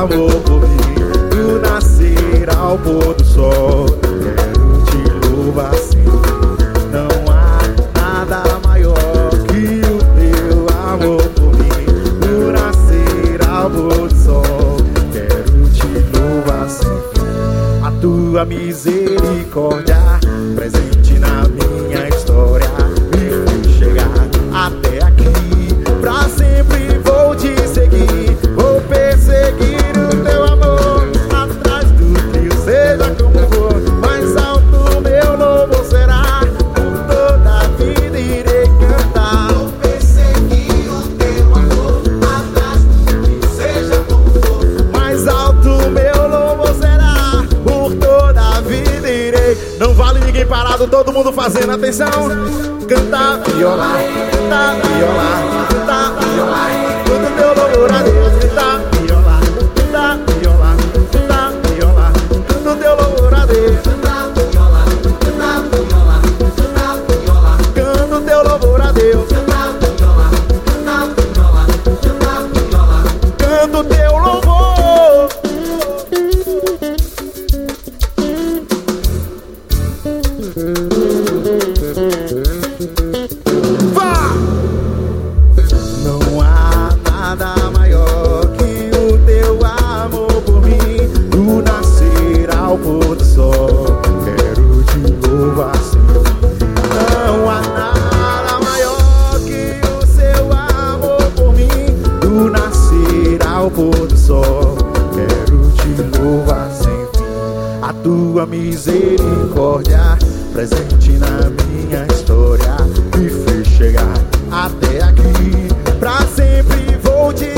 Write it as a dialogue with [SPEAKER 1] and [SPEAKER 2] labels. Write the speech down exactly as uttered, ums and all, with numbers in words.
[SPEAKER 1] amor por mim, do nascer ao pôr do sol. Quero te louvar sempre. Não há nada maior que o teu amor por mim, do nascer ao pôr do sol. Quero te louvar sempre. A tua misericórdia presente na minha história me fez chegar até aqui. Pra sempre vou te seguir, vou perseguir o teu amor, atrás do trio, seja como for. Mais alto meu louvor será, por toda a vida irei cantar.
[SPEAKER 2] Vou perseguir o teu amor, atrás do trio, seja como for.
[SPEAKER 1] Mais alto meu louvor será, por toda a vida irei. Não vale ninguém parado, todo mundo fazendo atenção. Cantar, violar, cantar, violar, cantar, violar, todo teu louvor a Deus. Cantar, violar, cantar, violar, cantar, violar, todo teu louvor a Deus.
[SPEAKER 2] Cantar viola, cantar viola, cantar viola,
[SPEAKER 1] Canto teu louvor a Deus.
[SPEAKER 2] cantar viola, cantar viola, cantar viola.
[SPEAKER 1] Canto teu louvor. Vá! Não há nada maior que o teu amor por mim, do nascer ao pôr do sol. Quero te louvar sempre. Não há nada maior que o seu amor por mim, do nascer ao pôr do sol. Quero te louvar sempre. A tua misericórdia presente na minha história me fez chegar até aqui. Pra sempre vou te